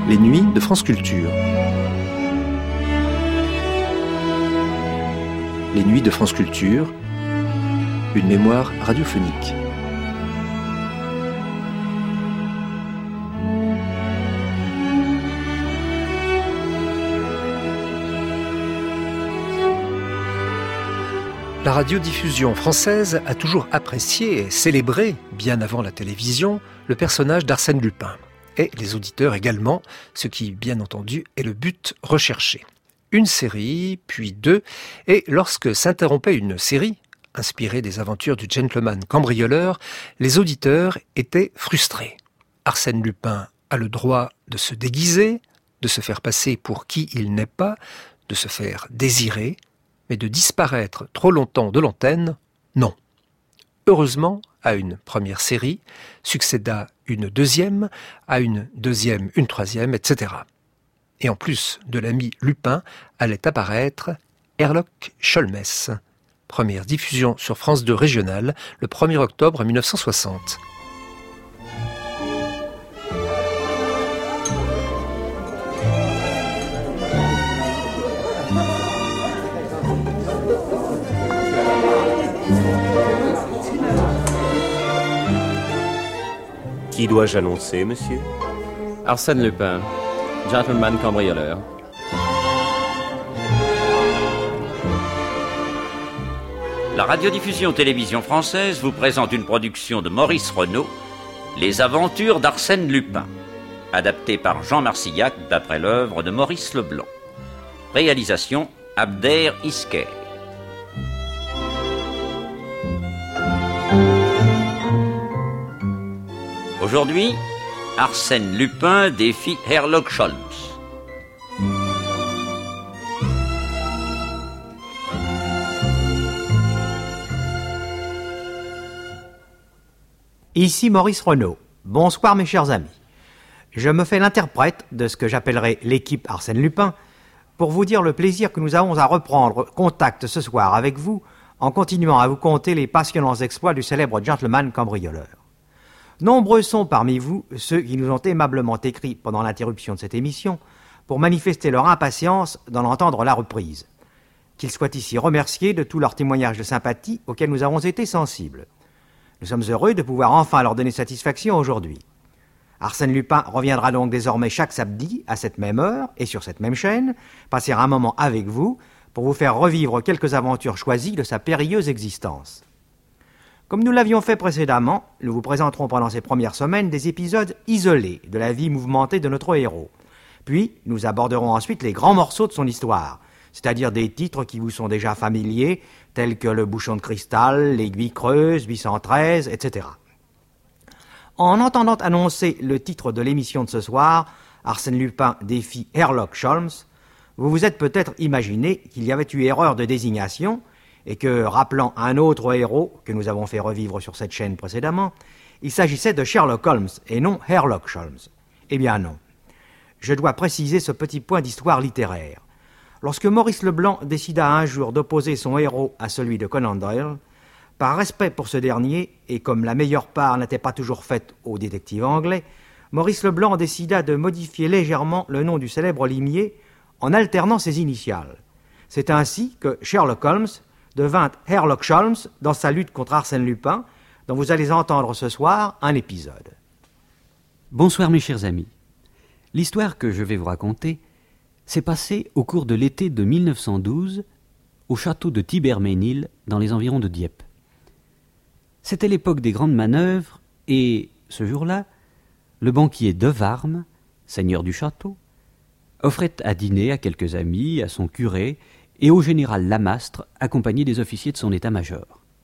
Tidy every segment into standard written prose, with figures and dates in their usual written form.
Les nuits de France Culture. Les nuits de France Culture, une mémoire radiophonique. La radiodiffusion française a toujours apprécié et célébré, bien avant la télévision, le personnage d'Arsène Lupin. Et les auditeurs également, ce qui, bien entendu, est le but recherché. Une série, puis deux, et lorsque s'interrompait une série, inspirée des aventures du gentleman cambrioleur, les auditeurs étaient frustrés. Arsène Lupin a le droit de se déguiser, de se faire passer pour qui il n'est pas, de se faire désirer, mais de disparaître trop longtemps de l'antenne, non. Heureusement, à une première série, succéda une deuxième, à une deuxième, une troisième, etc. Et en plus de l'ami Lupin, allait apparaître Herlock Sholmès. Première diffusion sur France 2 régionale, le 1er octobre 1960. Qui dois-je annoncer, monsieur ? Arsène Lupin, gentleman cambrioleur. La radiodiffusion télévision française vous présente une production de Maurice Renaud, Les aventures d'Arsène Lupin, adaptée par Jean Marcillac d'après l'œuvre de Maurice Leblanc. Réalisation Abder Isker. Aujourd'hui, Arsène Lupin défie Herlock Sholmès. Ici Maurice Renaud. Bonsoir mes chers amis. Je me fais l'interprète de ce que j'appellerai l'équipe Arsène Lupin pour vous dire le plaisir que nous avons à reprendre contact ce soir avec vous en continuant à vous conter les passionnants exploits du célèbre gentleman cambrioleur. Nombreux sont parmi vous ceux qui nous ont aimablement écrit pendant l'interruption de cette émission pour manifester leur impatience d'en entendre la reprise. Qu'ils soient ici remerciés de tous leurs témoignages de sympathie auxquels nous avons été sensibles. Nous sommes heureux de pouvoir enfin leur donner satisfaction aujourd'hui. Arsène Lupin reviendra donc désormais chaque samedi à cette même heure et sur cette même chaîne, passer un moment avec vous pour vous faire revivre quelques aventures choisies de sa périlleuse existence. Comme nous l'avions fait précédemment, nous vous présenterons pendant ces premières semaines des épisodes isolés de la vie mouvementée de notre héros. Puis, nous aborderons ensuite les grands morceaux de son histoire, c'est-à-dire des titres qui vous sont déjà familiers, tels que Le Bouchon de Cristal, L'Aiguille Creuse, 813, etc. En entendant annoncer le titre de l'émission de ce soir, Arsène Lupin défie Herlock Sholmès, vous vous êtes peut-être imaginé qu'il y avait eu erreur de désignation et que, rappelant un autre héros que nous avons fait revivre sur cette chaîne précédemment, il s'agissait de Sherlock Holmes et non Herlock Sholmès. Eh bien non. Je dois préciser ce petit point d'histoire littéraire. Lorsque Maurice Leblanc décida un jour d'opposer son héros à celui de Conan Doyle, par respect pour ce dernier, et comme la meilleure part n'était pas toujours faite aux détectives anglais, Maurice Leblanc décida de modifier légèrement le nom du célèbre limier en alternant ses initiales. C'est ainsi que Sherlock Holmes devint Herlock Sholmès dans sa lutte contre Arsène Lupin, dont vous allez entendre ce soir un épisode. Bonsoir mes chers amis. L'histoire que je vais vous raconter s'est passée au cours de l'été de 1912 au château de Thibermesnil dans les environs de Dieppe. C'était l'époque des grandes manœuvres et, ce jour-là, le banquier de Warmes, seigneur du château, offrait à dîner à quelques amis, à son curé et au général Lamastre, accompagné des officiers de son état-major.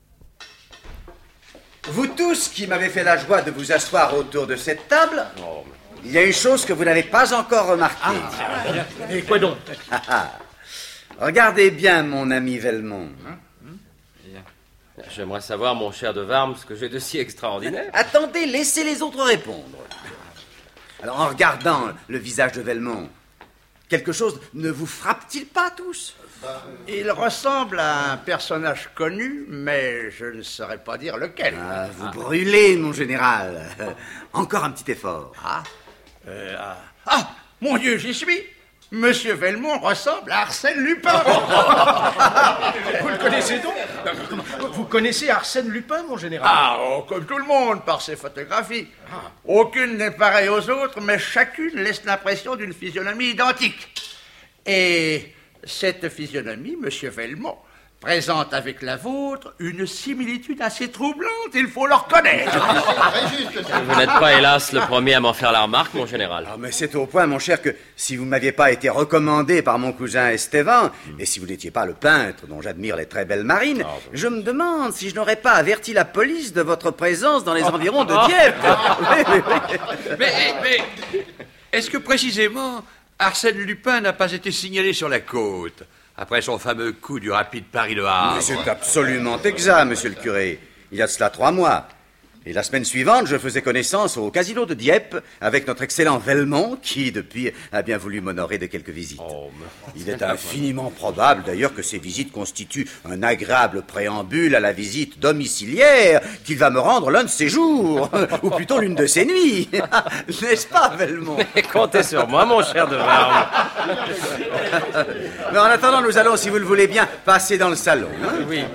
Vous tous qui m'avez fait la joie de vous asseoir autour de cette table, il y a une chose que vous n'avez pas encore remarquée. Et quoi donc? Regardez bien, mon ami Velmont. J'aimerais savoir, mon cher de Warmes, ce que j'ai de si extraordinaire. Attendez, laissez les autres répondre. Alors, en regardant le visage de Velmont, quelque chose ne vous frappe-t-il pas tous? Il ressemble à un personnage connu, mais je ne saurais pas dire lequel. Vous brûlez, mon général. Encore un petit effort. Mon Dieu, j'y suis. Monsieur Velmont ressemble à Arsène Lupin. Vous le connaissez donc? Vous connaissez Arsène Lupin, mon général? Ah, oh, comme tout le monde, par ses photographies. Aucune n'est pareille aux autres, mais chacune laisse l'impression d'une physionomie identique. Et cette physionomie, monsieur Velmont, présente avec la vôtre une similitude assez troublante, il faut le reconnaître. Vous n'êtes pas, hélas, le premier à m'en faire la remarque, mon général. Ah, mais c'est au point, mon cher, que si vous ne m'aviez pas été recommandé par mon cousin Esteban, et si vous n'étiez pas le peintre dont j'admire les très belles marines, je me demande si je n'aurais pas averti la police de votre présence dans les environs de Dieppe. Mais est-ce que précisément Arsène Lupin n'a pas été signalé sur la côte après son fameux coup du rapide Paris-Le Havre? C'est absolument exact, monsieur le curé. Il y a de cela 3 mois. Et la semaine suivante, je faisais connaissance au casino de Dieppe avec notre excellent Velmont qui, depuis, a bien voulu m'honorer de quelques visites. Il est infiniment probable, d'ailleurs, que ces visites constituent un agréable préambule à la visite domiciliaire qu'il va me rendre l'un de ces jours, ou plutôt l'une de ces nuits. N'est-ce pas, Velmont? Mais comptez sur moi, mon cher de Varme. Mais en attendant, nous allons, si vous le voulez bien, passer dans le salon. Hein? Oui.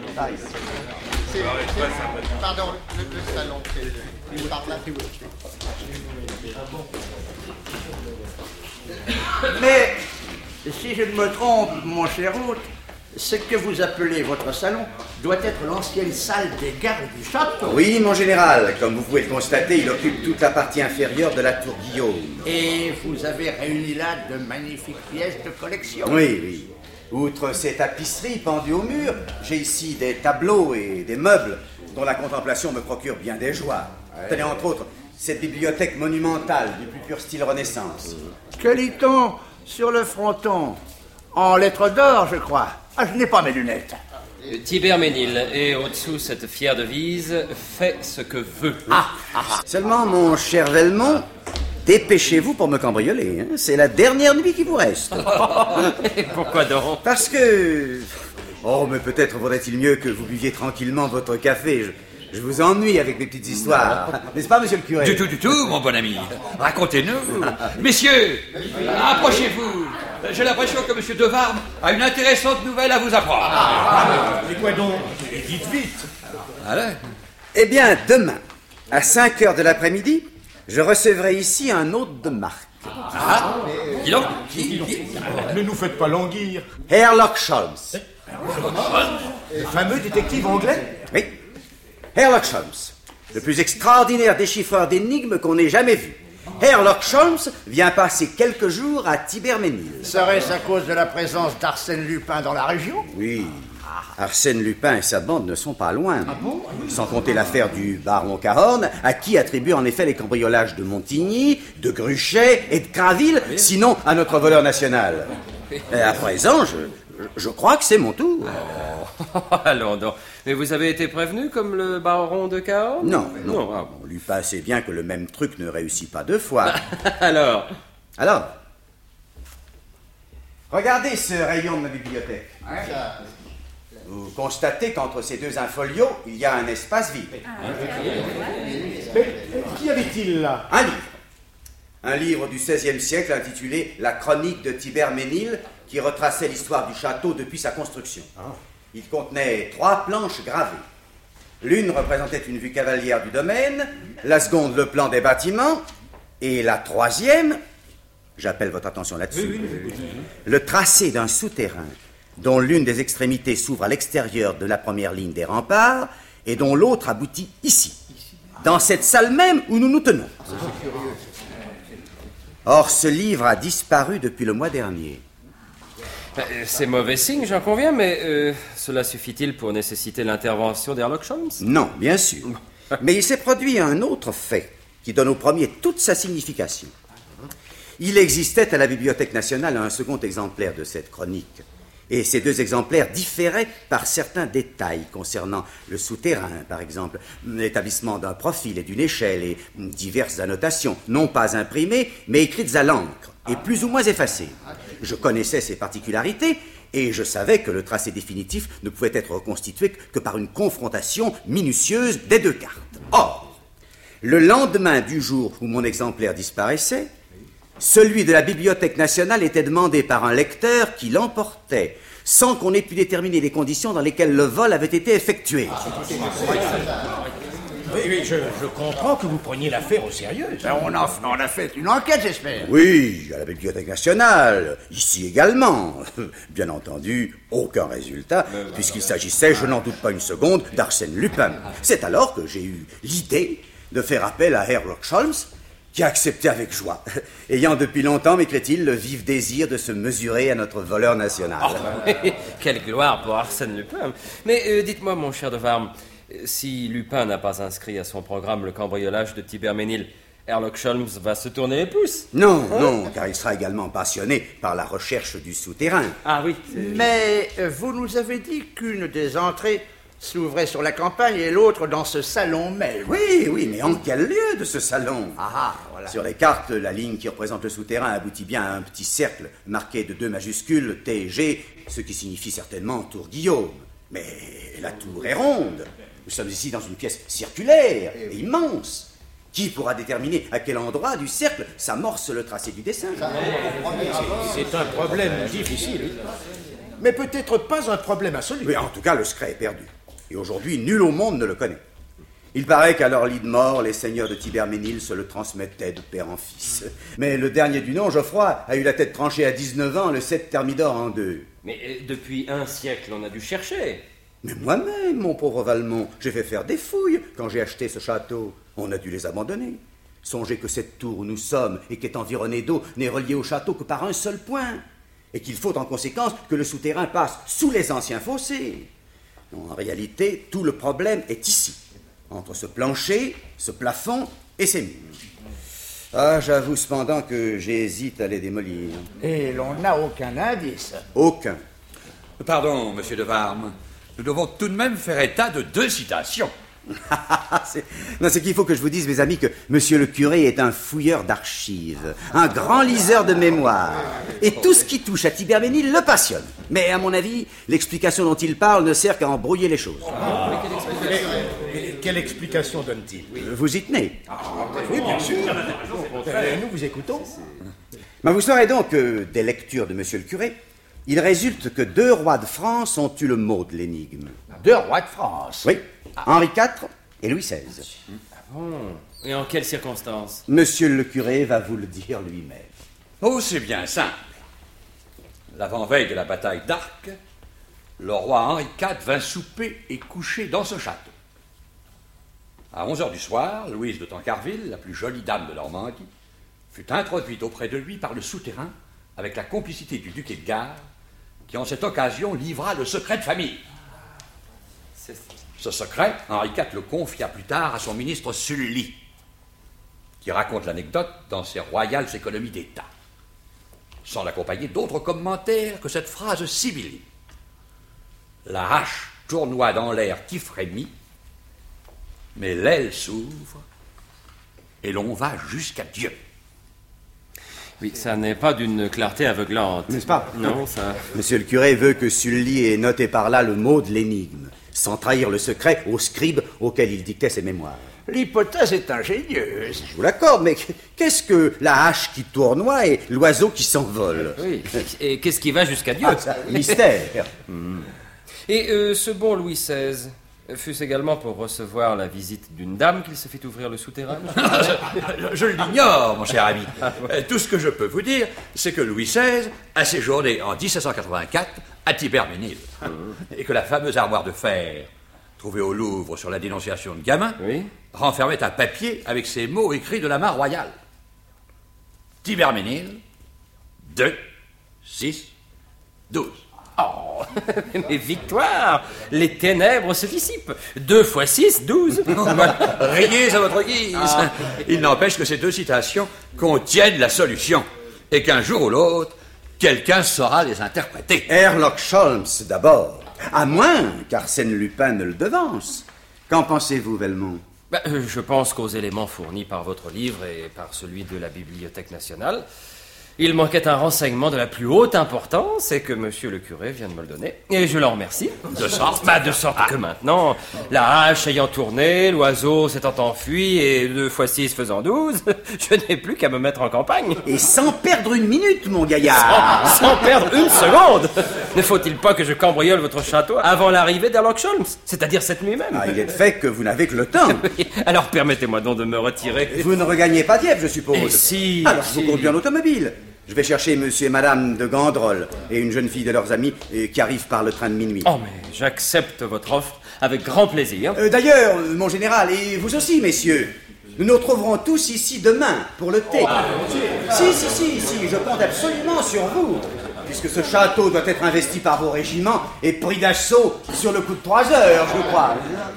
Pardon, le salon, c'est par là. Mais, si je ne me trompe, mon cher hôte, ce que vous appelez votre salon doit être l'ancienne salle des gardes du château. Oui, mon général. Comme vous pouvez le constater, il occupe toute la partie inférieure de la tour Guillaume. Et vous avez réuni là de magnifiques pièces de collection. Oui, oui. Outre ces tapisseries pendues au mur, j'ai ici des tableaux et des meubles dont la contemplation me procure bien des joies. Tenez, entre autres, cette bibliothèque monumentale du plus pur style Renaissance. Que lit-on sur le fronton? En lettres d'or, je crois. Ah, je n'ai pas mes lunettes. Tiberménil, et au-dessous cette fière devise, fait ce que veut. Seulement, mon cher Velmont, dépêchez-vous pour me cambrioler. Hein. C'est la dernière nuit qui vous reste. Et pourquoi donc? Parce que... Oh, mais peut-être vaudrait-il mieux que vous buviez tranquillement votre café. Je vous ennuie avec mes petites histoires. N'est-ce pas, monsieur le curé? Du tout, mon bon ami. Racontez-nous. Messieurs, approchez-vous. J'ai l'impression que monsieur de Varme a une intéressante nouvelle à vous apprendre. Et quoi donc? Dites vite. Allez. Eh bien, demain, à 5 heures de l'après-midi, je recevrai ici un hôte de marque. Dis donc. Ne nous faites pas languir. Sherlock Holmes. Le fameux détective anglais? Oui, Sherlock Holmes, le plus extraordinaire déchiffreur d'énigmes qu'on ait jamais vu. Sherlock Holmes vient passer quelques jours à Tiberménil. Serait-ce à cause de la présence d'Arsène Lupin dans la région? Oui, Arsène Lupin et sa bande ne sont pas loin. Sans compter l'affaire du baron Cahorn, à qui attribue en effet les cambriolages de Montigny, de Gruchet et de Craville, sinon à notre voleur national. Et à présent, je crois que c'est mon tour. Allons donc. Mais vous avez été prévenu comme le baron de Cahorn? Non. Ah bon. Lupin sait bien que le même truc ne réussit pas 2 fois. Alors, regardez ce rayon de ma bibliothèque. Vous constatez qu'entre ces 2 infolios, il y a un espace vide. Mais qu'y avait-il là? Un livre. Un livre du XVIe siècle intitulé « La chronique de Tiberménil » qui retraçait l'histoire du château depuis sa construction. Il contenait 3 planches gravées. L'une représentait une vue cavalière du domaine, la seconde le plan des bâtiments, et la 3e, j'appelle votre attention là-dessus, le tracé d'un souterrain dont l'une des extrémités s'ouvre à l'extérieur de la première ligne des remparts et dont l'autre aboutit ici, dans cette salle même où nous nous tenons. Or, ce livre a disparu depuis le mois dernier. c'est mauvais signe, j'en conviens, mais cela suffit-il pour nécessiter l'intervention d'Herlock Holmes? Non, bien sûr. Mais il s'est produit un autre fait qui donne au premier toute sa signification. Il existait à la Bibliothèque nationale un second exemplaire de cette chronique. Et ces 2 exemplaires différaient par certains détails concernant le souterrain, par exemple, l'établissement d'un profil et d'une échelle et diverses annotations, non pas imprimées, mais écrites à l'encre et plus ou moins effacées. Je connaissais ces particularités et je savais que le tracé définitif ne pouvait être reconstitué que par une confrontation minutieuse des 2 cartes. Or, le lendemain du jour où mon exemplaire disparaissait, Celui de la Bibliothèque nationale était demandé par un lecteur qui l'emportait, sans qu'on ait pu déterminer les conditions dans lesquelles le vol avait été effectué. Oui, je comprends que vous preniez l'affaire au sérieux. On a fait une enquête, j'espère. Oui, à la Bibliothèque nationale, ici également. Bien entendu, aucun résultat, puisqu'il s'agissait, je n'en doute pas une seconde, d'Arsène Lupin. C'est alors que j'ai eu l'idée de faire appel à Sherlock Holmes, qui a accepté avec joie, ayant depuis longtemps, m'écrit-il, le vif désir de se mesurer à notre voleur national. Quelle gloire pour Arsène Lupin. Mais dites-moi, mon cher Devarme, si Lupin n'a pas inscrit à son programme le cambriolage de Thibermesnil, Sherlock Holmes va se tourner les pouces. Non, car il sera également passionné par la recherche du souterrain. Ah oui. Mais vous nous avez dit qu'une des entrées s'ouvrait sur la campagne et l'autre dans ce salon même. Oui, mais en quel lieu de ce salon? Voilà. Sur les cartes, la ligne qui représente le souterrain aboutit bien à un petit cercle marqué de 2 majuscules TG, ce qui signifie certainement Tour Guillaume. Mais la tour est ronde. Nous sommes ici dans une pièce circulaire et immense. Qui pourra déterminer à quel endroit du cercle s'amorce le tracé du dessin? C'est un problème difficile, mais peut-être pas un problème absolu. Mais en tout cas, le secret est perdu. Et aujourd'hui, nul au monde ne le connaît. Il paraît qu'à leur lit de mort, les seigneurs de Thibermesnil se le transmettaient de père en fils. Mais le dernier du nom, Geoffroy, a eu la tête tranchée à 19 ans, le 7 Thermidor en 2. Mais depuis un siècle, on a dû chercher. Mais moi-même, mon pauvre Valmont, j'ai fait faire des fouilles quand j'ai acheté ce château. On a dû les abandonner. Songez que cette tour où nous sommes et qui est environnée d'eau n'est reliée au château que par un seul point. Et qu'il faut en conséquence que le souterrain passe sous les anciens fossés. Non, en réalité, tout le problème est ici, entre ce plancher, ce plafond et ces murs. J'avoue cependant que j'hésite à les démolir. Et l'on n'a aucun indice. Aucun. Pardon, monsieur Devarme. Nous devons tout de même faire état de 2 citations. C'est qu'il faut que je vous dise, mes amis, que monsieur le curé est un fouilleur d'archives, un grand liseur de mémoire. Et tout ce qui touche à Thibermesnil le passionne. Mais à mon avis, l'explication dont il parle ne sert qu'à embrouiller les choses. Quelle explication donne-t-il? Vous y tenez? Oui, bien sûr. Nous vous écoutons. Mais vous saurez donc que, des lectures de monsieur le curé, il résulte que 2 rois de France ont eu le mot de l'énigme. 2 rois de France? Oui, Henri IV et Louis XVI. Et en quelles circonstances? Monsieur le curé va vous le dire lui-même. Oh, c'est bien simple. L'avant-veille de la bataille d'Arques, le roi Henri IV vint souper et coucher dans ce château. À 11h du soir, Louise de Tancarville, la plus jolie dame de Normandie, fut introduite auprès de lui par le souterrain avec la complicité du duc Edgar, qui en cette occasion livra le secret de famille. Ce secret, Henri IV le confia plus tard à son ministre Sully, qui raconte l'anecdote dans ses royales économies d'État, sans l'accompagner d'autres commentaires que cette phrase sibylline. La hache tournoie dans l'air qui frémit, mais l'aile s'ouvre et l'on va jusqu'à Dieu. Oui, ça n'est pas d'une clarté aveuglante. N'est-ce pas? Non, ça... Monsieur le curé veut que Sully ait noté par là le mot de l'énigme, sans trahir le secret au scribe auquel il dictait ses mémoires. L'hypothèse est ingénieuse. Je vous l'accorde, mais qu'est-ce que la hache qui tournoie et l'oiseau qui s'envole? Oui, et qu'est-ce qui va jusqu'à Dieu? Mystère. Et ce bon Louis XVI, fut-ce également pour recevoir la visite d'une dame qu'il se fit ouvrir le souterrain? Je l'ignore, mon cher ami. Tout ce que je peux vous dire, c'est que Louis XVI a séjourné en 1784 à Thibermesnil, et que la fameuse armoire de fer, trouvée au Louvre sur la dénonciation de Gamin, renfermait un papier avec ces mots écrits de la main royale. Thibermesnil, 2, 6, 12. Oh, mais victoire! Les ténèbres se dissipent. 2 fois 6, 12. Riez à votre guise. Il n'empêche que ces 2 citations contiennent la solution, et qu'un jour ou l'autre, quelqu'un saura les interpréter. Sherlock Holmes, d'abord. À moins qu'Arsène Lupin ne le devance. Qu'en pensez-vous, Velmont? Je pense qu'aux éléments fournis par votre livre et par celui de la Bibliothèque nationale, Il manquait un renseignement de la plus haute importance et que monsieur le curé vient de me le donner. Et je l'en remercie. De sorte de sorte que maintenant, la hache ayant tourné, l'oiseau s'étant enfui et 2 x 6 faisant 12, je n'ai plus qu'à me mettre en campagne. Et sans perdre une minute, mon gaillard. Sans perdre une seconde. Ne faut-il pas que je cambriole votre château avant l'arrivée d'Herlock Sholmes, c'est-à-dire cette nuit même? Il est de fait que vous n'avez que le temps. Alors permettez-moi donc de me retirer. Vous ne regagnez pas Dieppe, je suppose. Et si... Alors, je vous conduis en automobile. Je vais chercher monsieur et madame de Gandrol et une jeune fille de leurs amis qui arrivent par le train de minuit. Oh, mais j'accepte votre offre avec grand plaisir. D'ailleurs, mon général, et vous aussi, messieurs, nous nous retrouverons tous ici demain pour le thé. Si, je compte absolument sur vous, puisque ce château doit être investi par vos régiments et pris d'assaut sur le coup de 3 heures, je crois.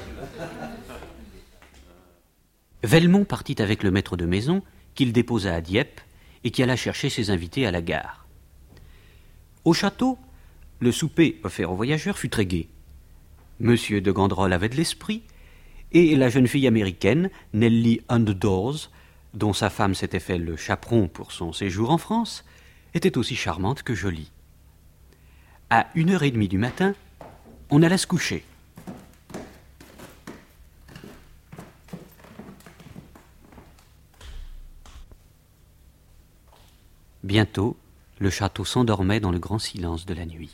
Velmont partit avec le maître de maison, qu'il déposa à Dieppe, et qui alla chercher ses invités à la gare. Au château, le souper offert aux voyageurs fut très gai. Monsieur de Gandrol avait de l'esprit, et la jeune fille américaine, Nellie Underdoors, dont sa femme s'était fait le chaperon pour son séjour en France, était aussi charmante que jolie. À 1h30 du matin, on alla se coucher. Bientôt, le château s'endormait dans le grand silence de la nuit.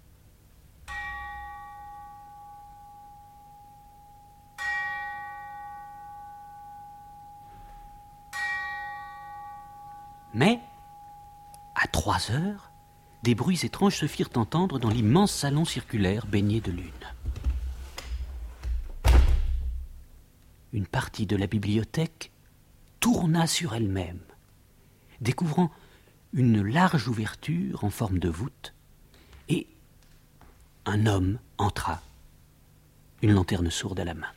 Mais, à 3 heures, des bruits étranges se firent entendre dans l'immense salon circulaire baigné de lune. Une partie de la bibliothèque tourna sur elle-même, découvrant une large ouverture en forme de voûte, et un homme entra, une lanterne sourde à la main.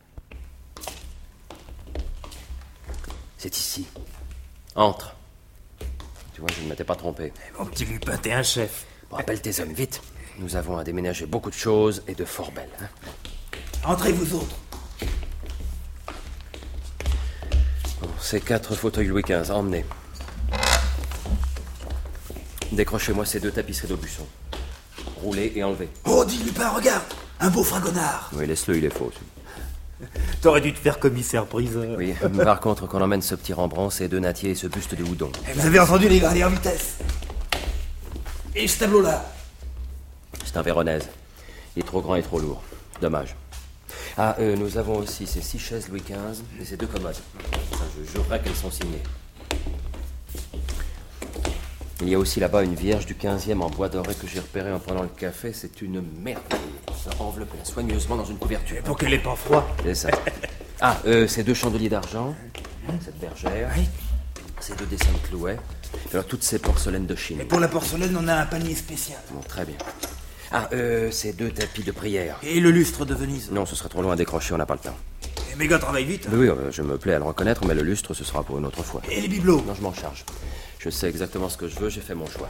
C'est ici. Entre. Tu vois, je ne m'étais pas trompé. Mon petit Lupin, t'es un chef. Rappelle tes hommes, vite. Nous avons à déménager beaucoup de choses et de fort belles. Entrez, vous autres. Bon, ces 4 fauteuils Louis XV, emmenez. Décrochez-moi ces 2 tapisseries d'Aubusson. Roulez et enlevez. Oh, dis Lupin, regarde, un beau fragonard. Oui, laisse-le, il est faux. T'aurais dû te faire commissaire-priseur. Oui, par contre, qu'on emmène ce petit Rembrandt, ces 2 nattiers et ce buste de Houdon. Vous avez entendu les gradés en vitesse. Et ce tableau-là? C'est un Véronèse. Il est trop grand et trop lourd. Dommage. Nous avons aussi ces 6 chaises Louis XV et ces 2 commodes. Enfin, je jurerais qu'elles sont signées. Il y a aussi là-bas une vierge du 15e en bois doré que j'ai repérée en prenant le café. C'est une merveille. Enveloppée soigneusement dans une couverture. Pour qu'elle n'ait pas froid. C'est ça. Ces 2 chandeliers d'argent, cette bergère, ces 2 dessins de Clouet, et alors toutes ces porcelaines de Chine. Et pour la porcelaine, on a un panier spécial. Bon, très bien. Ces 2 tapis de prière. Et le lustre de Venise? Non, ce serait trop loin à décrocher, on n'a pas le temps. Et Méga travaille vite. Oui, je me plais à le reconnaître, mais le lustre, ce sera pour une autre fois. Et les bibelots? Non, je m'en charge. Je sais exactement ce que je veux, j'ai fait mon choix.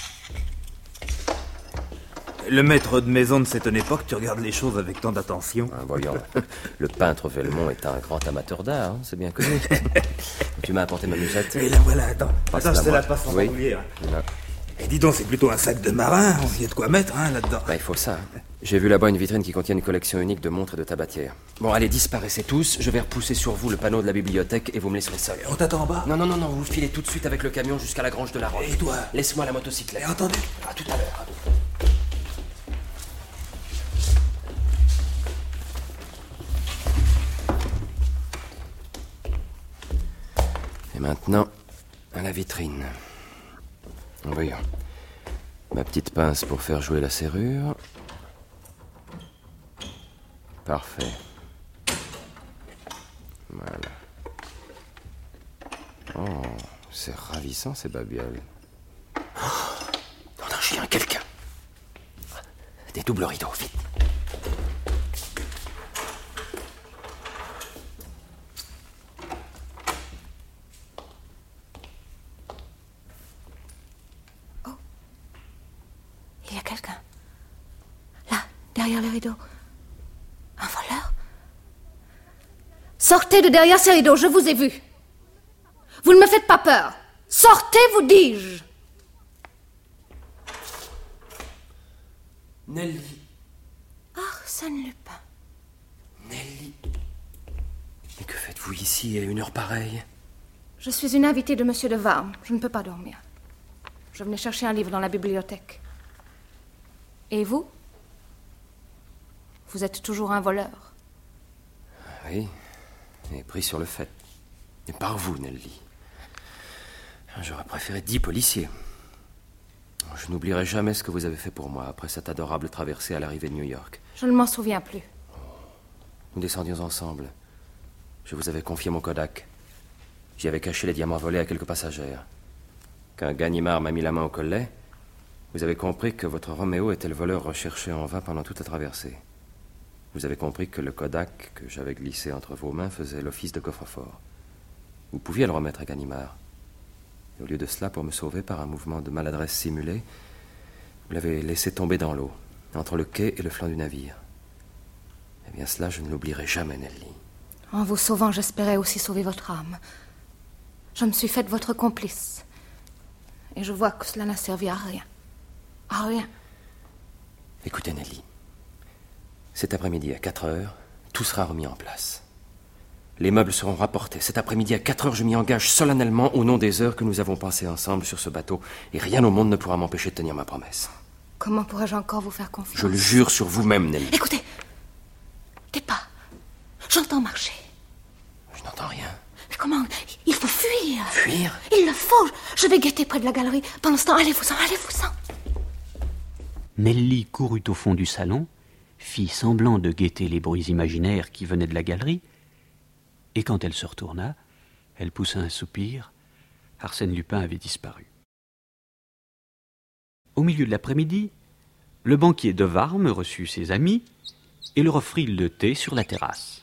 Le maître de maison de cette époque, tu regardes les choses avec tant d'attention. Voyons, le peintre Velmont est un grand amateur d'art, c'est bien connu. Tu m'as apporté ma musette. Et la voilà, attends, je te la passe en bandoulière. Et dis donc, c'est plutôt un sac de marin, il y a de quoi mettre là-dedans. Il faut ça. J'ai vu là-bas une vitrine qui contient une collection unique de montres et de tabatières. Bon, allez, disparaissez tous, je vais repousser sur vous le panneau de la bibliothèque et vous me laisserez seul. On t'attend en bas? Non, vous filez tout de suite avec le camion jusqu'à la grange de la Roche. Et toi? Laisse-moi la motocyclette. Et entendu? À tout à l'heure. Et maintenant, à la vitrine. Voyons. Ma petite pince pour faire jouer la serrure. Parfait. Voilà. Oh, c'est ravissant ces babioles. Oh, non, j'ai un quelqu'un. Des doubles rideaux, vite. Il y a quelqu'un. Là, derrière les rideaux. Un voleur? Sortez de derrière ces rideaux, je vous ai vu. Vous ne me faites pas peur. Sortez, vous dis-je. Nelly. Arsène Lupin. Nelly. Mais que faites-vous ici à une heure pareille? Je suis une invitée de Monsieur de Warme. Je ne peux pas dormir. Je venais chercher un livre dans la bibliothèque. Et vous? Vous êtes toujours un voleur. Oui, et pris sur le fait. Et par vous, Nelly. J'aurais préféré 10 policiers. Je n'oublierai jamais ce que vous avez fait pour moi après cette adorable traversée à l'arrivée de New York. Je ne m'en souviens plus. Nous descendions ensemble. Je vous avais confié mon Kodak. J'y avais caché les diamants volés à quelques passagères. Quand Ganimard m'a mis la main au collet, vous avez compris que votre Roméo était le voleur recherché en vain pendant toute la traversée. Vous avez compris que le Kodak que j'avais glissé entre vos mains faisait l'office de coffre-fort. Vous pouviez le remettre à Ganimard. Et au lieu de cela, pour me sauver par un mouvement de maladresse simulé, vous l'avez laissé tomber dans l'eau, entre le quai et le flanc du navire. Eh bien, cela, je ne l'oublierai jamais, Nelly. En vous sauvant, j'espérais aussi sauver votre âme. Je me suis faite votre complice. Et je vois que cela n'a servi à rien. À rien. Écoutez, Nelly. Cet après-midi, à 4 heures, tout sera remis en place. Les meubles seront rapportés. Cet après-midi, à 4 heures, je m'y engage solennellement au nom des heures que nous avons passées ensemble sur ce bateau. Et rien au monde ne pourra m'empêcher de tenir ma promesse. Comment pourrais-je encore vous faire confiance? Je le jure sur vous-même, Nelly. Écoutez. Des pas. J'entends marcher. Je n'entends rien. Mais comment? Il faut fuir. Fuir? Il le faut. Je vais guetter près de la galerie. Pendant ce temps, allez-vous-en, allez-vous-en. Nelly courut au fond du salon, fit semblant de guetter les bruits imaginaires qui venaient de la galerie, et quand elle se retourna, elle poussa un soupir. Arsène Lupin avait disparu. Au milieu de l'après-midi, le banquier de Warme reçut ses amis et leur offrit le thé sur la terrasse.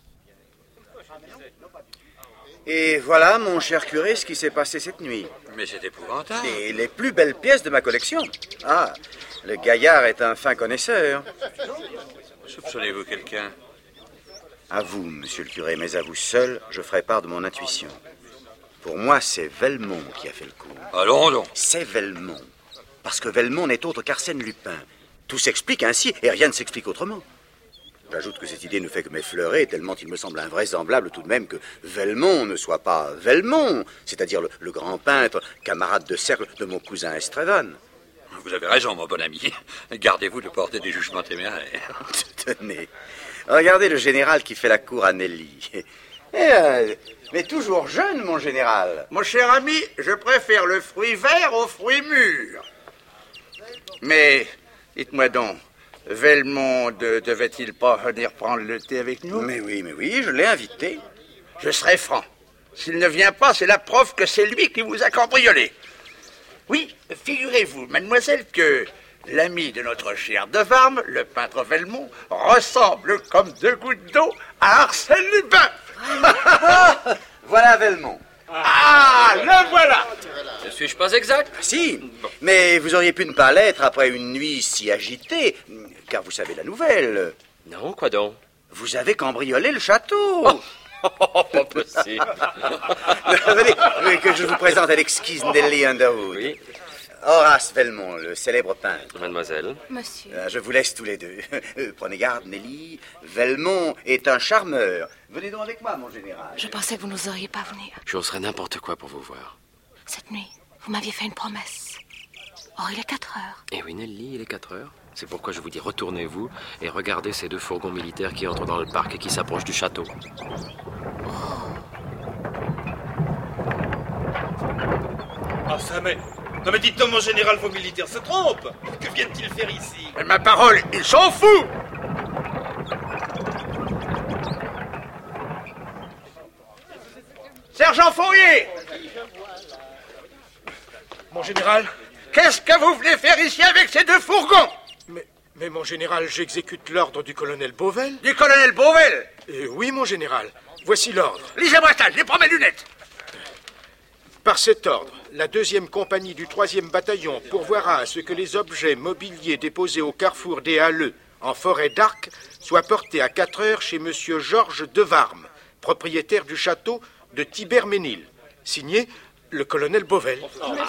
Et voilà, mon cher curé, ce qui s'est passé cette nuit. Mais c'est épouvantable. Et les plus belles pièces de ma collection. Ah, le gaillard est un fin connaisseur. Soupçonnez-vous quelqu'un? À vous, monsieur le curé, mais à vous seul, je ferai part de mon intuition. Pour moi, c'est Velmont qui a fait le coup. Allons donc. C'est Velmont. Parce que Velmont n'est autre qu'Arsène Lupin. Tout s'explique ainsi, et rien ne s'explique autrement. J'ajoute que cette idée ne fait que m'effleurer, tellement il me semble invraisemblable tout de même que Velmont ne soit pas Velmont, c'est-à-dire le grand peintre, camarade de cercle de mon cousin Estrévan. Vous avez raison, mon bon ami. Gardez-vous de porter des jugements téméraires. Tenez, regardez le général qui fait la cour à Nelly. Mais toujours jeune, mon général. Mon cher ami, je préfère le fruit vert au fruit mûr. Mais, dites-moi donc, Velmont devait-il pas venir prendre le thé avec nous? Mais oui, je l'ai invité. Je serai franc. S'il ne vient pas, c'est la preuve que c'est lui qui vous a cambriolé. Oui, figurez-vous, mademoiselle, que l'ami de notre cher de Warme, le peintre Velmont, ressemble comme 2 gouttes d'eau à Arsène Lupin. Voilà Velmont. Ah, le voilà. Ne suis-je pas exact? Si, mais vous auriez pu ne pas l'être après une nuit si agitée, car vous savez la nouvelle. Non, quoi donc? Vous avez cambriolé le château. Pas possible. Venez, que je vous présente à l'exquise Nelly Underwood. Oui. Horace Velmont, le célèbre peintre. Mademoiselle. Monsieur. Je vous laisse tous les deux. Prenez garde, Nelly. Velmont est un charmeur. Venez donc avec moi, mon général. Je pensais que vous n'oseriez pas venir. J'oserais n'importe quoi pour vous voir. Cette nuit, vous m'aviez fait une promesse. Or, il est 4 heures. Eh oui, Nelly, il est 4 heures. C'est pourquoi je vous dis retournez-vous et regardez ces 2 fourgons militaires qui entrent dans le parc et qui s'approchent du château. Ah, ça mais... Non mais dites donc, mon général, vos militaires se trompent. Que viennent-ils faire ici? Mais ma parole, ils s'en foutent. Sergent Fourier! Mon général? Qu'est-ce que vous venez faire ici avec ces 2 fourgons? Mais mon général, j'exécute l'ordre du colonel Beauvel. Du colonel Beauvel? Oui, mon général. Voici l'ordre. Lisez-moi ça, je prends mes lunettes. Par cet ordre, la 2e compagnie du 3e bataillon pourvoira à ce que les objets mobiliers déposés au carrefour des Halleux, en forêt d'Arc, soient portés à 4 heures chez monsieur Georges de Warme, propriétaire du château de Thibermesnil. Signé le colonel Beauvel.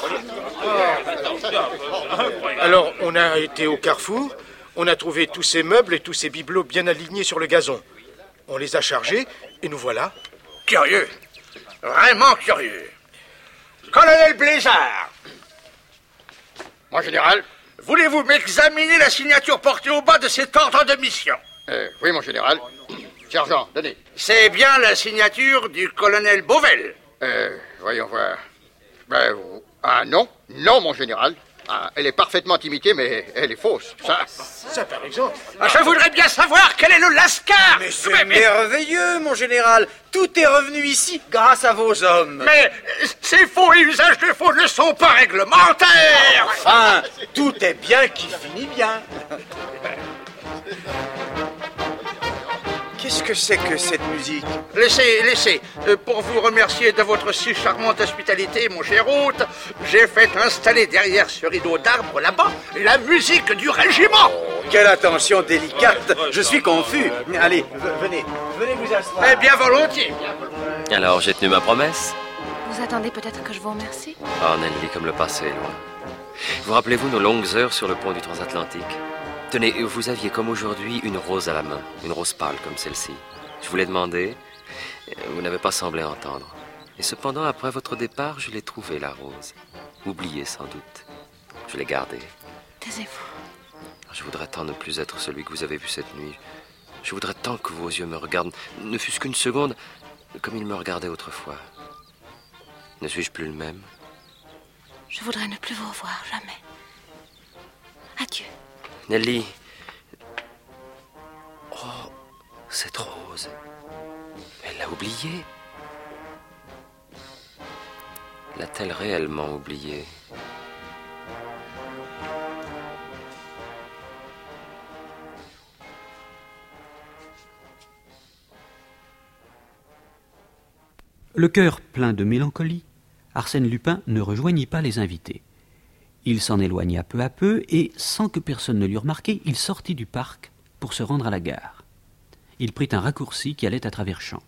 Alors, on a été au carrefour, on a trouvé tous ces meubles et tous ces bibelots bien alignés sur le gazon. On les a chargés, et nous voilà. Curieux. Vraiment curieux. Colonel Blizzard. Mon général. Voulez-vous m'examiner la signature portée au bas de cet ordre de mission? Oui, mon général. Sergent, donnez. C'est bien la signature du colonel Beauvel. Voyons voir. Non. Non, mon général. Elle est parfaitement imitée, mais elle est fausse. Ça, par exemple. Je voudrais bien savoir quel est le lascar. Mais c'est merveilleux, mon général. Tout est revenu ici grâce à vos hommes. Mais ces faux et usages de faux ne sont pas réglementaires. Enfin, tout est bien qui finit bien. Qu'est-ce que c'est que cette musique? Laissez. Pour vous remercier de votre si charmante hospitalité, mon cher hôte, j'ai fait installer derrière ce rideau d'arbre là-bas la musique du régiment. Oh, quelle attention délicate. Je suis confus. Allez, venez vous asseoir. Eh bien, volontiers. Alors, j'ai tenu ma promesse. Vous attendez peut-être que je vous remercie? Oh, Nelly, comme le passé est loin. Vous rappelez-vous nos longues heures sur le pont du transatlantique? Tenez, vous aviez comme aujourd'hui une rose à la main, une rose pâle comme celle-ci. Je vous l'ai demandé, vous n'avez pas semblé entendre. Et cependant, après votre départ, je l'ai trouvée, la rose. Oubliée sans doute. Je l'ai gardée. Taisez-vous. Je voudrais tant ne plus être celui que vous avez vu cette nuit. Je voudrais tant que vos yeux me regardent, ne fût-ce qu'une seconde, comme ils me regardaient autrefois. Ne suis-je plus le même? Je voudrais ne plus vous revoir, jamais. Adieu. Nelly. Oh, cette rose. Elle l'a oubliée. L'a-t-elle réellement oubliée? Le cœur plein de mélancolie, Arsène Lupin ne rejoignit pas les invités. Il s'en éloigna peu à peu et, sans que personne ne l'eût remarqué, il sortit du parc pour se rendre à la gare. Il prit un raccourci qui allait à travers champs.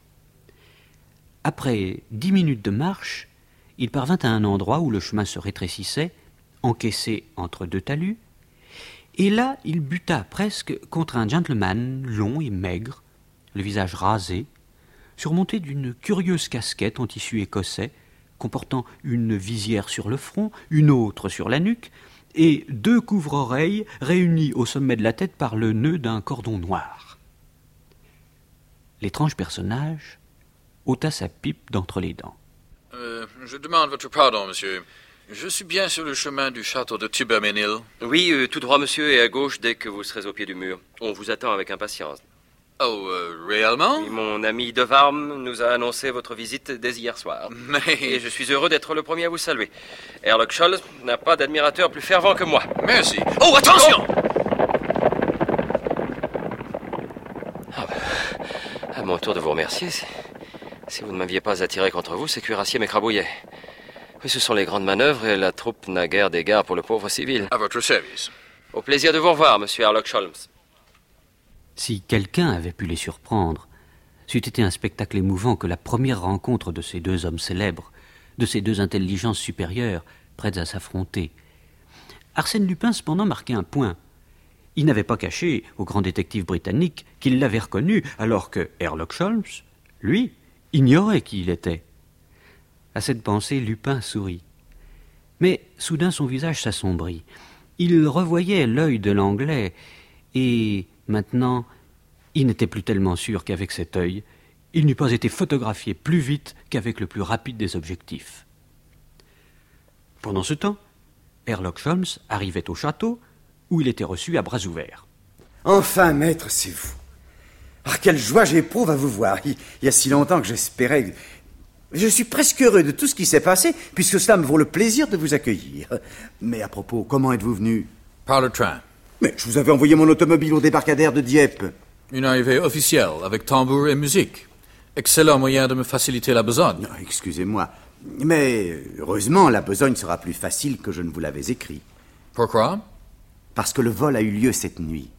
Après 10 minutes de marche, il parvint à un endroit où le chemin se rétrécissait, encaissé entre 2 talus, et là il buta presque contre un gentleman long et maigre, le visage rasé, surmonté d'une curieuse casquette en tissu écossais, comportant une visière sur le front, une autre sur la nuque, et 2 couvre-oreilles réunis au sommet de la tête par le nœud d'un cordon noir. L'étrange personnage ôta sa pipe d'entre les dents. Je demande votre pardon, monsieur. Je suis bien sur le chemin du château de Tuberménil. Oui, tout droit, monsieur, et à gauche dès que vous serez au pied du mur. On vous attend avec impatience. Oh, réellement? Oui, mon ami Devarme nous a annoncé votre visite dès hier soir. Mais... Et je suis heureux d'être le premier à vous saluer. Herlock Sholmes n'a pas d'admirateur plus fervent que moi. Merci. Oh, attention! À mon tour de vous remercier. Si vous ne m'aviez pas attiré contre vous, ces cuirassiers m'écrabouillaient. Oui, ce sont les grandes manœuvres et la troupe n'a guère d'égard pour le pauvre civil. À votre service. Au plaisir de vous revoir, monsieur Herlock Sholmes. Si quelqu'un avait pu les surprendre, c'eût été un spectacle émouvant que la première rencontre de ces 2 hommes célèbres, de ces 2 intelligences supérieures, prêtes à s'affronter. Arsène Lupin, cependant, marquait un point. Il n'avait pas caché au grand détective britannique qu'il l'avait reconnu, alors que Herlock Sholmes, lui, ignorait qui il était. À cette pensée, Lupin sourit. Mais soudain son visage s'assombrit. Il revoyait l'œil de l'Anglais, et maintenant, il n'était plus tellement sûr qu'avec cet œil, il n'eût pas été photographié plus vite qu'avec le plus rapide des objectifs. Pendant ce temps, Herlock Sholmes arrivait au château, où il était reçu à bras ouverts. Enfin, maître, c'est vous. Ah, quelle joie j'éprouve à vous voir. Il y a si longtemps que j'espérais... Je suis presque heureux de tout ce qui s'est passé, puisque cela me vaut le plaisir de vous accueillir. Mais à propos, comment êtes-vous venu? Par le train. Mais je vous avais envoyé mon automobile au débarcadère de Dieppe. Une arrivée officielle, avec tambour et musique. Excellent moyen de me faciliter la besogne. Non, excusez-moi. Mais heureusement, la besogne sera plus facile que je ne vous l'avais écrit. Pourquoi? Parce que le vol a eu lieu cette nuit.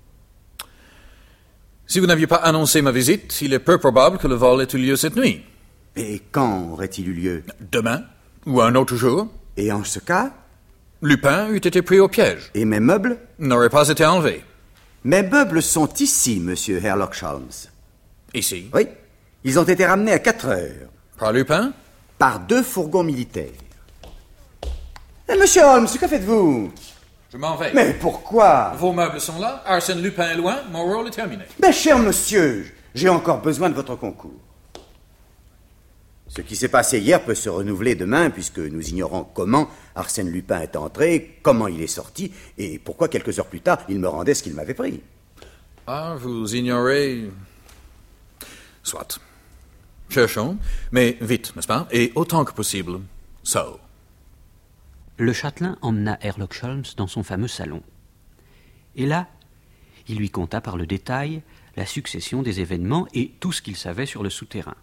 Si vous n'aviez pas annoncé ma visite, il est peu probable que le vol ait eu lieu cette nuit. Et quand aurait-il eu lieu? Demain. Ou un autre jour. Et en ce cas? Lupin eût été pris au piège. Et mes meubles? N'auraient pas été enlevés. Mes meubles sont ici, monsieur Herlock Sholmes. Ici? Oui. Ils ont été ramenés à 4 heures. Par Lupin? Par 2 fourgons militaires. Monsieur Holmes, que faites-vous? Je m'en vais. Mais pourquoi? Vos meubles sont là, Arsène Lupin est loin, mon rôle est terminé. Mais cher monsieur, j'ai encore besoin de votre concours. Ce qui s'est passé hier peut se renouveler demain, puisque nous ignorons comment Arsène Lupin est entré, comment il est sorti, et pourquoi quelques heures plus tard, il me rendait ce qu'il m'avait pris. Ah, vous ignorez... Soit. Cherchons, mais vite, n'est-ce pas? Et autant que possible, seul. Le châtelain emmena Herlock Sholmes dans son fameux salon. Et là, il lui conta par le détail la succession des événements et tout ce qu'il savait sur le souterrain.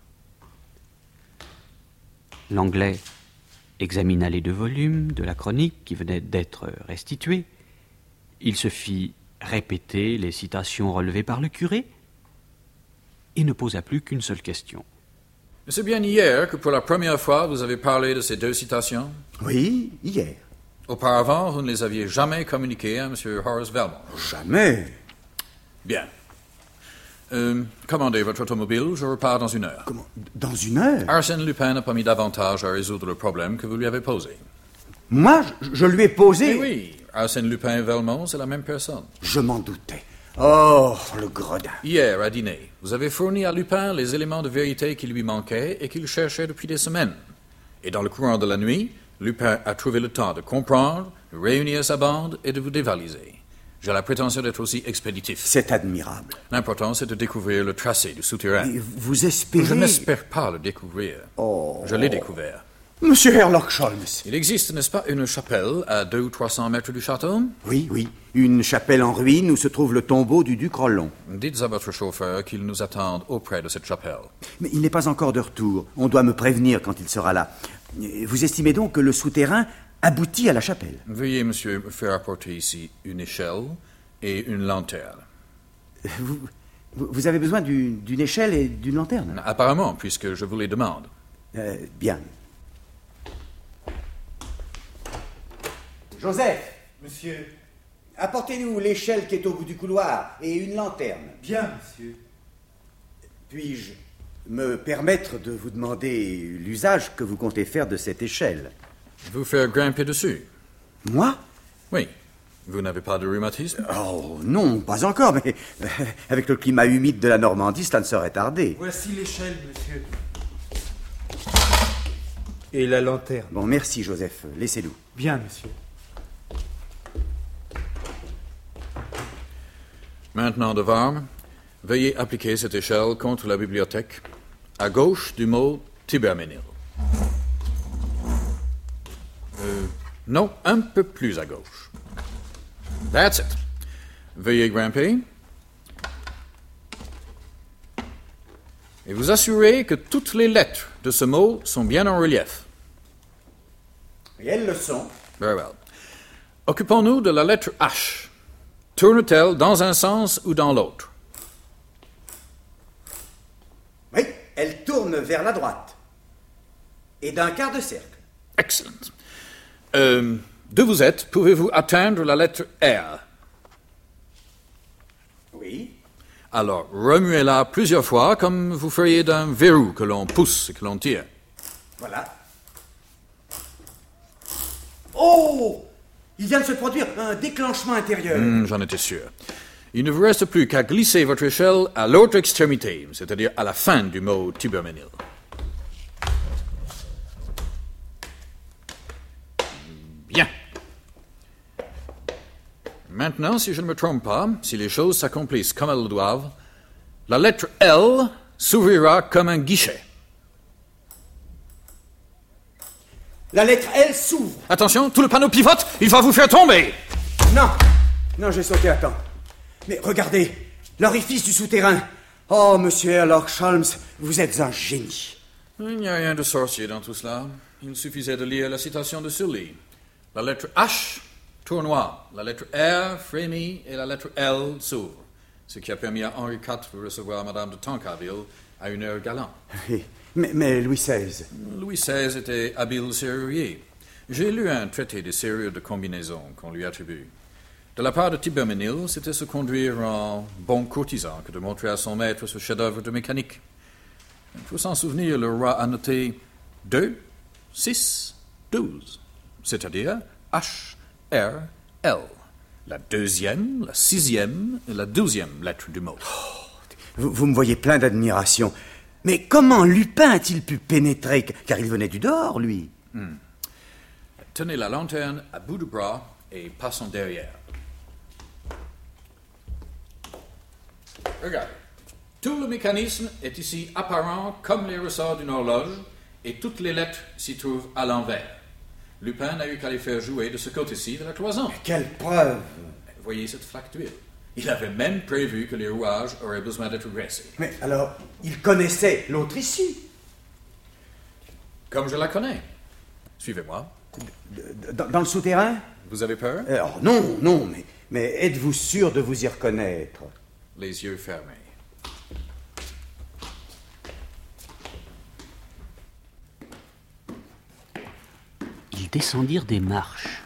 L'Anglais examina les 2 volumes de la chronique qui venaient d'être restitués. Il se fit répéter les citations relevées par le curé et ne posa plus qu'une seule question. C'est bien hier que pour la première fois vous avez parlé de ces 2 citations? Oui, hier. Auparavant, vous ne les aviez jamais communiquées à M. Horace Velmont? Jamais. Bien. Commandez votre automobile, je repars dans 1 heure. Comment? Dans 1 heure? Arsène Lupin n'a pas mis davantage à résoudre le problème que vous lui avez posé. Moi, je lui ai posé... Eh oui, Arsène Lupin et Velmont, c'est la même personne. Je m'en doutais. Oh, le gredin. Hier, à dîner, vous avez fourni à Lupin les éléments de vérité qui lui manquaient et qu'il cherchait depuis des semaines. Et dans le courant de la nuit, Lupin a trouvé le temps de comprendre, de réunir sa bande et de vous dévaliser. J'ai la prétention d'être aussi expéditif. C'est admirable. L'important, c'est de découvrir le tracé du souterrain. Et vous espérez... Je n'espère pas le découvrir. Oh. Je l'ai découvert. Monsieur Herlock Sholmes. Il existe, n'est-ce pas, une chapelle à 200 ou 300 mètres du château? Oui. Une chapelle en ruine où se trouve le tombeau du duc Rollon. Dites à votre chauffeur qu'il nous attende auprès de cette chapelle. Mais il n'est pas encore de retour. On doit me prévenir quand il sera là. Vous estimez donc que le souterrain aboutit à la chapelle? Veuillez, monsieur, me faire apporter ici une échelle et une lanterne. Vous avez besoin d'une échelle et d'une lanterne? Apparemment, puisque je vous les demande. Bien. Joseph! Monsieur. Apportez-nous l'échelle qui est au bout du couloir et une lanterne. Bien, monsieur. Puis-je me permettre de vous demander l'usage que vous comptez faire de cette échelle? Vous faire grimper dessus. Moi? Oui. Vous n'avez pas de rhumatisme? Oh, non, pas encore, mais avec le climat humide de la Normandie, cela ne saurait tarder. Voici l'échelle, monsieur. Et la lanterne. Bon, merci, Joseph. Laissez-nous. Bien, monsieur. Maintenant, Devarme, veuillez appliquer cette échelle contre la bibliothèque, à gauche du mot Thibermesnil. Non, un peu plus à gauche. That's it. Veuillez grimper. Et vous assurez que toutes les lettres de ce mot sont bien en relief. Et elles le sont. Very well. Occupons-nous de la lettre H. Tourne-t-elle dans un sens ou dans l'autre? Oui, elle tourne vers la droite. Et d'un quart de cercle. Excellent. D'où vous êtes, pouvez-vous atteindre la lettre R? Oui. Alors, remuez-la plusieurs fois comme vous feriez d'un verrou que l'on pousse et que l'on tire. Voilà. Oh! Il vient de se produire un déclenchement intérieur. J'en étais sûr. Il ne vous reste plus qu'à glisser votre échelle à l'autre extrémité, c'est-à-dire à la fin du mot Thibermesnil. Bien. Maintenant, si je ne me trompe pas, si les choses s'accomplissent comme elles le doivent, la lettre L s'ouvrira comme un guichet. La lettre L s'ouvre. Attention, tout le panneau pivote, il va vous faire tomber. Non, j'ai sauté à temps. Mais regardez, l'orifice du souterrain. Oh, monsieur Herlock Sholmes, vous êtes un génie. Il n'y a rien de sorcier dans tout cela. Il suffisait de lire la citation de Sully. La lettre H tournoie, la lettre R frémit et la lettre L s'ouvre. ce qui a permis à Henri IV de recevoir Madame de Tancarville à une heure galante. Oui, mais Louis XVI... Louis XVI était habile serrurier. J'ai lu un traité de serrure de combinaison qu'on lui attribue. De la part de Thibermesnil, c'était se conduire en bon courtisan que de montrer à son maître ce chef-d'œuvre de mécanique. Il faut s'en souvenir, le roi a noté 2, 6, 12, c'est-à-dire H, R, L. La deuxième, la sixième et la 12e lettre du mot. Vous me voyez plein d'admiration. Mais comment Lupin a-t-il pu pénétrer? Car il venait du dehors, lui. Tenez la lanterne à bout de bras et passons derrière. Regardez. Tout le mécanisme est ici apparent comme les ressorts d'une horloge et toutes les lettres s'y trouvent à l'envers. Lupin n'a eu qu'à les faire jouer de ce côté-ci de la cloison. Quelle preuve! Voyez cette flaque d'huile. Il avait même prévu que les rouages auraient besoin d'être graissés. Mais alors, il connaissait l'autre issue. Comme je la connais. Suivez-moi. Dans le souterrain? Vous avez peur? Non, mais êtes-vous sûr de vous y reconnaître? Les yeux fermés. Ils descendirent des marches,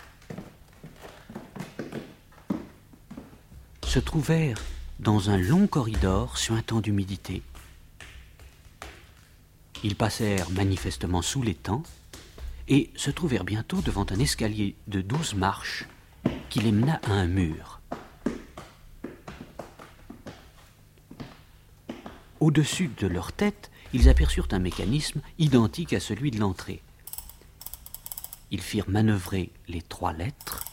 se trouvèrent dans un long corridor suintant d'humidité. Ils passèrent manifestement sous l'étang et se trouvèrent bientôt devant un escalier de 12 marches qui les mena à un mur. Au-dessus de leur tête, ils aperçurent un mécanisme identique à celui de l'entrée. Ils firent manœuvrer les 3 lettres.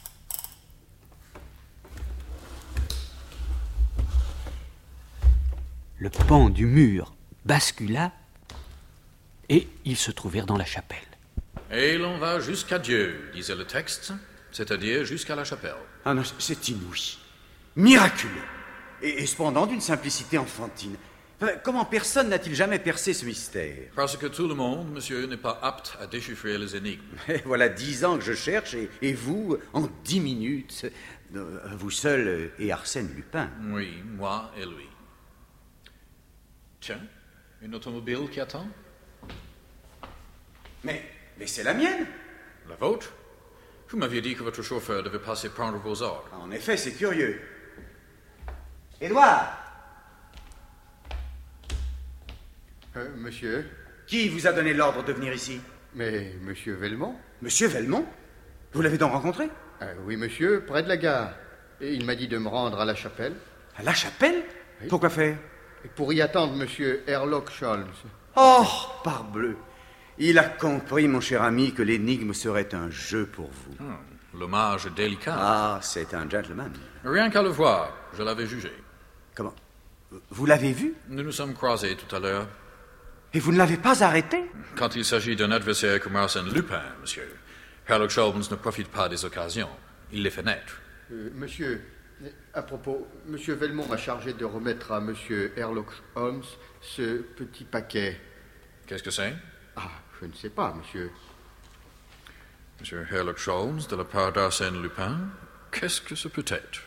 Le pan du mur bascula et ils se trouvèrent dans la chapelle. Et l'on va jusqu'à Dieu, disait le texte, c'est-à-dire jusqu'à la chapelle. Ah non, c'est inouï. Miraculeux. Et cependant d'une simplicité enfantine. Comment personne n'a-t-il jamais percé ce mystère? Parce que tout le monde, monsieur, n'est pas apte à déchiffrer les énigmes. Et voilà 10 ans que je cherche, et vous, en 10 minutes, vous seul et Arsène Lupin. Oui, moi et lui. Tiens, une automobile qui attend? Mais c'est la mienne. La vôtre? Vous m'aviez dit que votre chauffeur devait passer prendre vos ordres. En effet, c'est curieux. Édouard! Monsieur? Qui vous a donné l'ordre de venir ici? Mais monsieur Velmont? Monsieur Velmont? Vous l'avez donc rencontré? Oui, monsieur, près de la gare. Et il m'a dit de me rendre à la chapelle. À la chapelle? Oui. Pourquoi faire? Pour y attendre monsieur Herlock Sholmes. Oh, parbleu! Il a compris, mon cher ami, que l'énigme serait un jeu pour vous. L'hommage est délicat. Ah, c'est un gentleman. Rien qu'à le voir, je l'avais jugé. Comment? Vous l'avez vu? Nous nous sommes croisés tout à l'heure. Et vous ne l'avez pas arrêté? Quand il s'agit d'un adversaire comme Arsène Lupin, monsieur, Herlock Sholmes ne profite pas des occasions. Il les fait naître. Monsieur, à propos, monsieur Velmont m'a chargé de remettre à monsieur Herlock Holmes ce petit paquet. Qu'est-ce que c'est? Ah, je ne sais pas, monsieur. Monsieur Herlock Sholmes, de la part d'Arsène Lupin, qu'est-ce que ce peut être?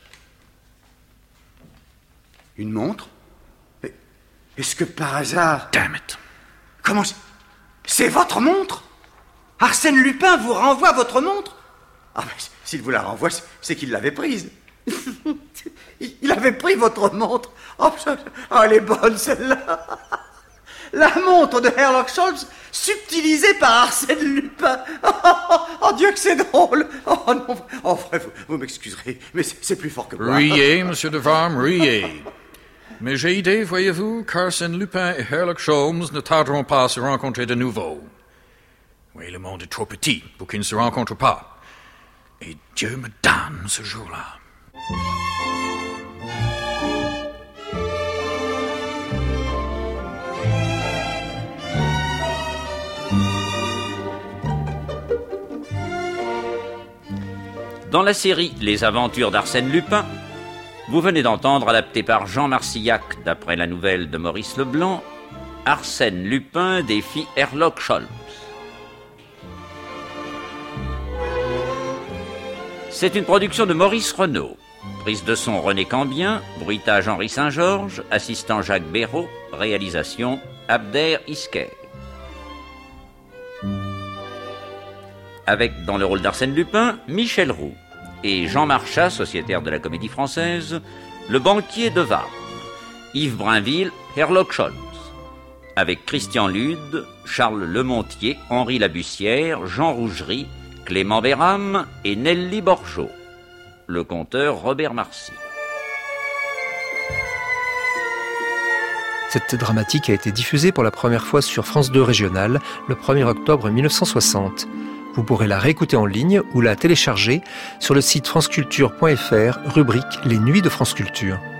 Une montre? Est-ce que par hasard... Damn it! Comment... C'est votre montre? Arsène Lupin vous renvoie votre montre? Ah, mais s'il vous la renvoie, c'est qu'il l'avait prise. Il avait pris votre montre. Oh, elle est bonne, celle-là. La montre de Herlock Sholmes, subtilisée par Arsène Lupin. Oh, Dieu que c'est drôle. Oh, non. Oh, vrai, vous m'excuserez, mais c'est plus fort que moi. Riez, monsieur de Varme, riez. Mais j'ai idée, voyez-vous, qu'Arsène Lupin et Herlock Sholmes ne tarderont pas à se rencontrer de nouveau. Oui, le monde est trop petit pour qu'ils ne se rencontrent pas. Et Dieu me damne ce jour-là. Dans la série Les Aventures d'Arsène Lupin, vous venez d'entendre, adapté par Jean Marcillac, d'après la nouvelle de Maurice Leblanc, Arsène Lupin défie Herlock Sholmes. C'est une production de Maurice Renaud. Prise de son René Cambien, bruitage Henri Saint-Georges, assistant Jacques Béraud, réalisation Abder Isker. Avec dans le rôle d'Arsène Lupin, Michel Roux et Jean Marchas, sociétaire de la Comédie Française, le banquier de Varnes, Yves Brinville, Herlock Sholmes, avec Christian Lude, Charles Lemontier, Henri Labussière, Jean Rougerie, Clément Béram et Nelly Borchot, le conteur Robert Marcy. Cette dramatique a été diffusée pour la première fois sur France 2 Régional le 1er octobre 1960. Vous pourrez la réécouter en ligne ou la télécharger sur le site franceculture.fr, rubrique Les Nuits de France Culture.